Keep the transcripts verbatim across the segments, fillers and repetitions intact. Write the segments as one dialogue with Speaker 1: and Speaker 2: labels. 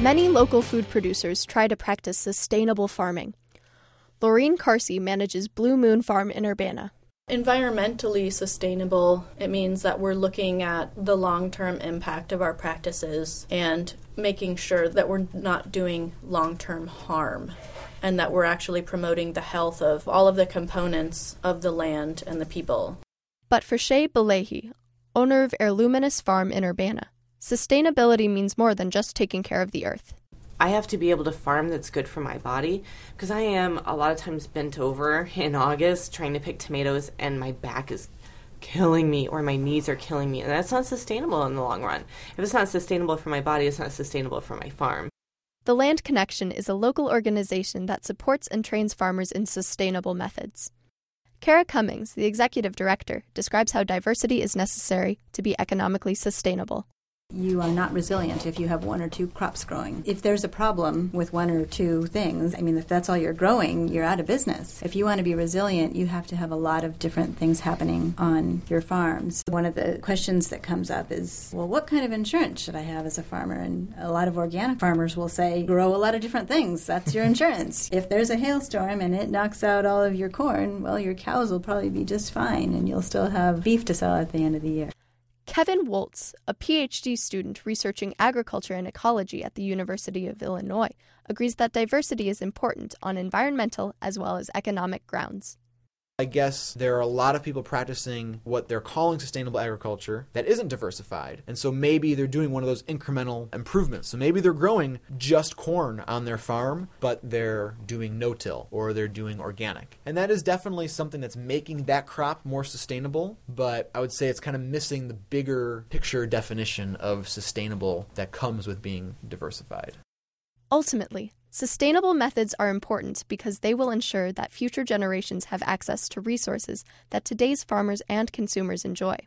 Speaker 1: Many local food producers try to practice sustainable farming. Laureen Carsey manages Blue Moon Farm in Urbana.
Speaker 2: Environmentally sustainable, it means that we're looking at the long-term impact of our practices and making sure that we're not doing long-term harm and that we're actually promoting the health of all of the components of the land and the people.
Speaker 1: But for Shay Belehi, owner of Heirloominous Farm in Urbana, sustainability means more than just taking care of the earth.
Speaker 3: I have to be able to farm that's good for my body because I am a lot of times bent over in August trying to pick tomatoes and my back is killing me or my knees are killing me, and that's not sustainable in the long run. If it's not sustainable for my body, it's not sustainable for my farm.
Speaker 1: The Land Connection is a local organization that supports and trains farmers in sustainable methods. Kara Cummings, the executive director, describes how diversity is necessary to be economically sustainable.
Speaker 4: You are not resilient if you have one or two crops growing. If there's a problem with one or two things, I mean, if that's all you're growing, you're out of business. If you want to be resilient, you have to have a lot of different things happening on your farms. One of the questions that comes up is, well, what kind of insurance should I have as a farmer? And a lot of organic farmers will say, grow a lot of different things. That's your insurance. If there's a hailstorm and it knocks out all of your corn, well, your cows will probably be just fine, and you'll still have beef to sell at the end of the year.
Speaker 1: Kevin Woltz, a P H D student researching agriculture and ecology at the University of Illinois, agrees that diversity is important on environmental as well as economic grounds.
Speaker 5: I guess there are a lot of people practicing what they're calling sustainable agriculture that isn't diversified. And so maybe they're doing one of those incremental improvements. So maybe they're growing just corn on their farm, but they're doing no-till or they're doing organic. And that is definitely something that's making that crop more sustainable. But I would say it's kind of missing the bigger picture definition of sustainable that comes with being diversified.
Speaker 1: Ultimately, sustainable methods are important because they will ensure that future generations have access to resources that today's farmers and consumers enjoy.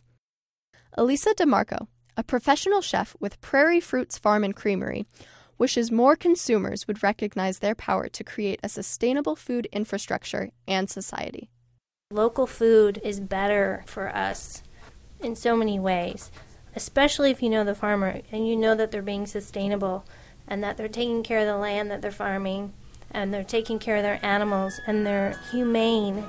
Speaker 1: Elisa DeMarco, a professional chef with Prairie Fruits Farm and Creamery, wishes more consumers would recognize their power to create a sustainable food infrastructure and society.
Speaker 6: Local food is better for us in so many ways, especially if you know the farmer and you know that they're being sustainable and that they're taking care of the land that they're farming, and they're taking care of their animals, and they're humane.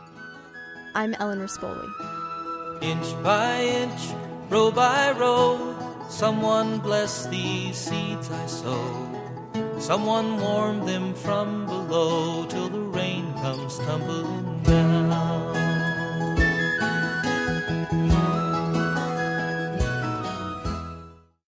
Speaker 1: I'm Ellen Rispoli.
Speaker 7: Inch by inch, row by row, someone bless these seeds I sow. Someone warm them from below till the rain comes tumbling down.